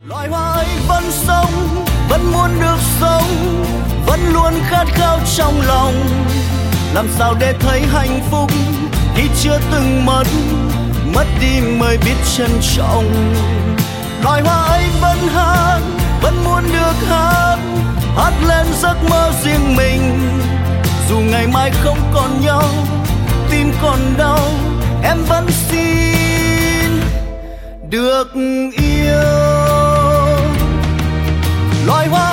Loài hoa ấy vẫn sống, vẫn muốn được sống, vẫn luôn khát khao trong lòng. Làm sao để thấy hạnh phúc khi chưa từng mất, mất đi mới biết trân trọng. Loài hoa ấy vẫn hát, vẫn muốn được hát, hát lên giấc mơ riêng mình. Dù ngày mai không còn nhau, tim còn đau, em vẫn xin được yêu. Loài hoa